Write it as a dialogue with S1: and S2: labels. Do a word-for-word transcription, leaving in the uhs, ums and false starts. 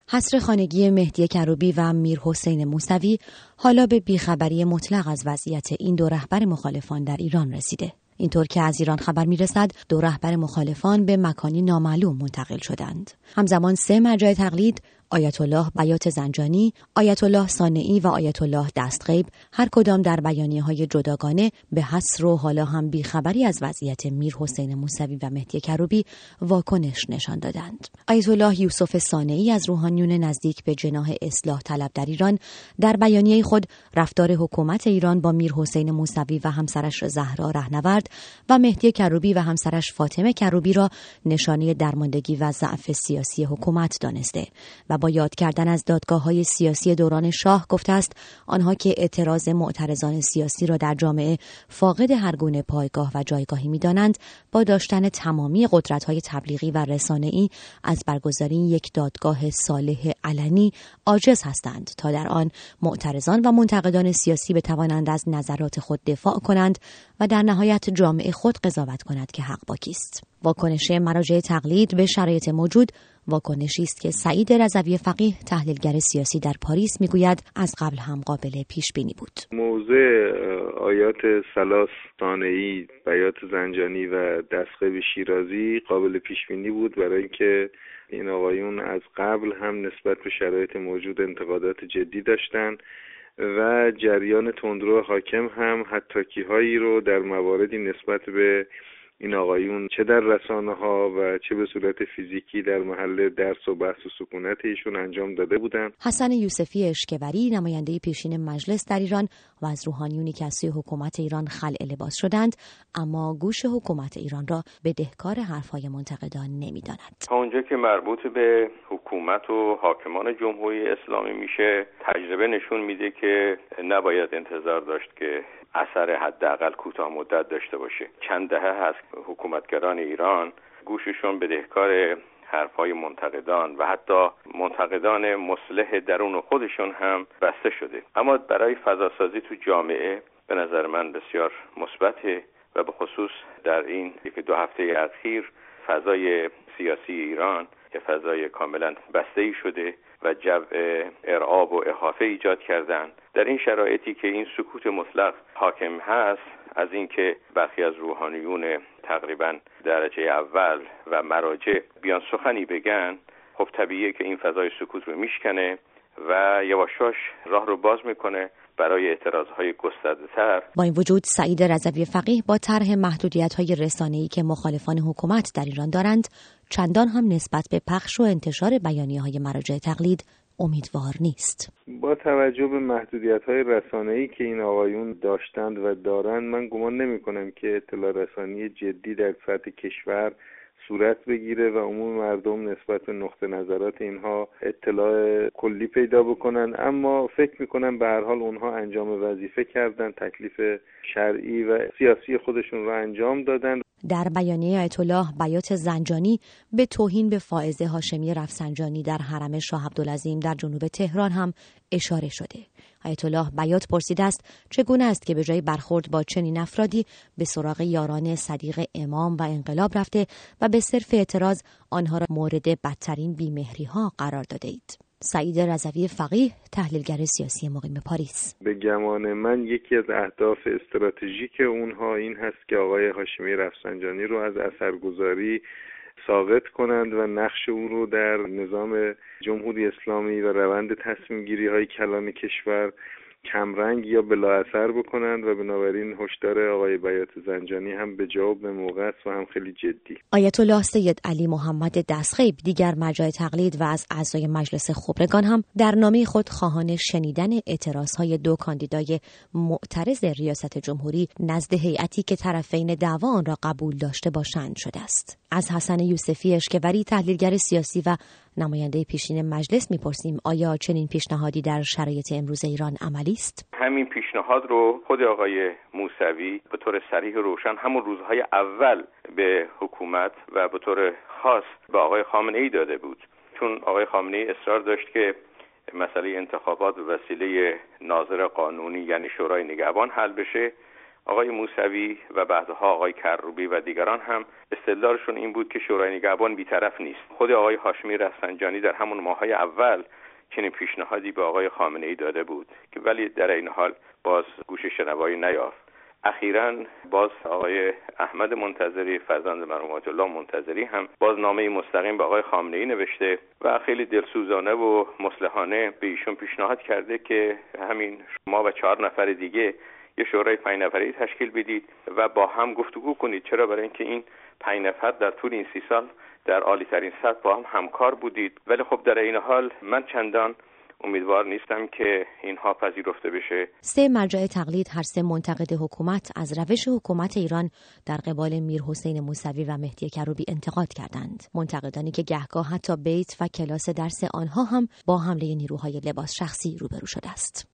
S1: حصر خانگی مهدی کروبی و میر حسین موسوی حالا به بیخبری مطلق از وضعیت این دو رهبر مخالفان در ایران رسیده. اینطور که از ایران خبر میرسد دو رهبر مخالفان به مکانی نامعلوم منتقل شدند. همزمان سه مرجع تقلید، آیت الله بیات زنجانی، آیت الله صانعی و آیت الله دستغیب هر کدام در بیانیه‌های جداگانه به حصر و حالا هم بیخبری از وضعیت میر حسین موسوی و مهدی کروبی واکنش نشان دادند. آیت الله یوسف صانعی از روحانیون نزدیک به جناح اصلاح طلب در ایران در بیانیه خود رفتار حکومت ایران با میر حسین موسوی و همسرش زهرا رهنورد و مهدی کروبی و همسرش فاطمه کروبی را نشانه درماندگی و ضعف سیاسی حکومت دانسته و با یاد کردن از دادگاه‌های سیاسی دوران شاه گفته است آنها که اعتراض معترضان سیاسی را در جامعه فاقد هر گونه پایگاه و جایگاهی می‌دانند، با داشتن تمامی قدرت‌های تبلیغی و رسانه‌ای از برگزاری یک دادگاه صالح علنی عاجز هستند تا در آن معترضان و منتقدان سیاسی بتوانند از نظرات خود دفاع کنند و در نهایت جامعه خود قضاوت کند که حق با کیست. واکنش مراجع تقلید به شرایط موجود واکنشی است که سعید رضوی فقیه تحلیلگر سیاسی در پاریس میگوید از قبل هم قابل پیش بینی بود.
S2: موضوع آیات سلاس صانعی، بیات زنجانی و دستغیب شیرازی قابل پیش بینی بود، برای اینکه این آقایون از قبل هم نسبت به شرایط موجود انتقادات جدی داشتند و جریان تندرو حاکم هم حداکی‌هایی رو در مواردی نسبت به این آقایون چه در رسانه‌ها و چه به صورت فیزیکی در محل درس و بحث و سکونت ایشون انجام داده بودند.
S1: حسن یوسفی اشکوری نماینده پیشین مجلس در ایران و از روحانیونی که از سوی حکومت ایران خلع لباس شدند، اما گوش حکومت ایران را بدهکار حرفهای منتقدان نمی‌داند.
S3: تا اونجا که مربوط به حکومت و حاکمان جمهوری اسلامی میشه، تجربه نشون میده که نباید انتظار داشت که اثر حداقل کوتاه مدت داشته باشه. چند دهه هست حکومتگران ایران گوششون بدهکار حرفای منتقدان و حتی منتقدان مصلح درون خودشون هم بسته شده. اما برای فضاسازی تو جامعه به نظر من بسیار مثبته و به خصوص در این یک دو هفته اخیر فضای سیاسی ایران که فضای کاملا بسته‌ای شده و جو ارعاب و اخافه ایجاد کردن. در این شرایطی که این سکوت مطلق حاکم هست، از اینکه برخی از روحانیون تقریبا درجه اول و مراجع بیان سخنی بگن، خب طبیعیه که این فضای سکوت رو میشکنه و یواشاش راه رو باز میکنه برای اعتراضهای گسترده‌تر.
S1: با این وجود سعید رضوی فقیه با طرح محدودیت‌های رسانه‌ای که مخالفان حکومت در ایران دارند، چندان هم نسبت به پخش و انتشار بیانیه‌های مراجع تقلید امیدوار نیست.
S2: با توجه به محدودیت‌های رسانه‌ای که این آقایون داشتند و دارند، من گمان نمی‌کنم که اطلاع رسانی جدی در سطح کشور صورت بگیره و عموم مردم نسبت به نقطه نظرات اینها اطلاع کلی پیدا بکنن. اما فکر میکنم به هر حال اونها انجام وظیفه کردن، تکلیف شرعی و سیاسی خودشون رو انجام دادن.
S1: در بیانیه آیت الله بیات زنجانی به توهین به فائزه هاشمی رفسنجانی در حرم شاه عبدالعظیم در جنوب تهران هم اشاره شده. آیت الله بیات پرسیده است چگونه است که به جای برخورد با چنین افرادی به سراغ یاران صدیق امام و انقلاب رفته و به صرف اعتراض آنها را مورد بدترین بیمهری‌ها قرار داده اید. سعید رضوی فقیه تحلیلگر سیاسی مقیم پاریس:
S2: به گمان من یکی از اهداف استراتژیک اونها این هست که آقای هاشمی رفسنجانی رو از اثرگذاری ساقط کنند و نقش او رو در نظام جمهوری اسلامی و روند تصمیم گیری های کلان کشور کمرنگ یا بلا اثر بکنند و بنابراین هشدار آقای بیات زنجانی هم به جواب به موقع است و هم خیلی جدی.
S1: آیت الله سید علی محمد دستغیب دیگر مرجع تقلید و از اعضای مجلس خبرگان هم در نامه خود خواهان شنیدن اعتراضهای دو کاندیدای معترض ریاست جمهوری نزد هیئتی که طرفین دعوا آن را قبول داشته باشند شده است. از حسن یوسفی اشکوری تحلیلگر سیاسی و نماینده پیشین مجلس میپرسیم آیا چنین پیشنهادی در شرایط امروز ایران عملی است؟
S3: همین پیشنهاد رو خود آقای موسوی به طور صریح و روشن همون روزهای اول به حکومت و به طور خاص به آقای خامنه ای داده بود، چون آقای خامنه ای اصرار داشت که مسئله انتخابات به وسیله ناظر قانونی یعنی شورای نگهبان حل بشه. آقای موسوی و بعدها آقای کروبی و دیگران هم استدلالشون این بود که شورای نگهبان بی‌طرف نیست. خود آقای هاشمی رفسنجانی در همون ماه‌های اول چنین پیشنهادی به آقای خامنه‌ای داده بود که ولی در این حال باز گوش شنوایی نیافت. اخیراً باز آقای احمد منتظری فرزند مرحوم آیت الله منتظری هم باز نامه مستقیم به آقای خامنه‌ای نوشته و خیلی دلسوزانه و مصلحانه به ایشون پیشنهاد کرده که همین شما و چهار نفر دیگه یه شورای پنج نفره تشکیل بدید و با هم گفتگو کنید. چرا؟ برای اینکه این پنج نفر در طول این سی سال در عالی ترین سطح با هم همکار بودید. ولی خب در این حال من چندان امیدوار نیستم که اینها پذیرفته بشه.
S1: سه مرجع تقلید هر سه منتقد حکومت از روش حکومت ایران در قبال میرحسین موسوی و مهدی کروبی انتقاد کردند. منتقدانی که گهگاه حتی بیت و کلاس درس آنها هم با حمله نیروهای لباس شخصی روبرو شده است.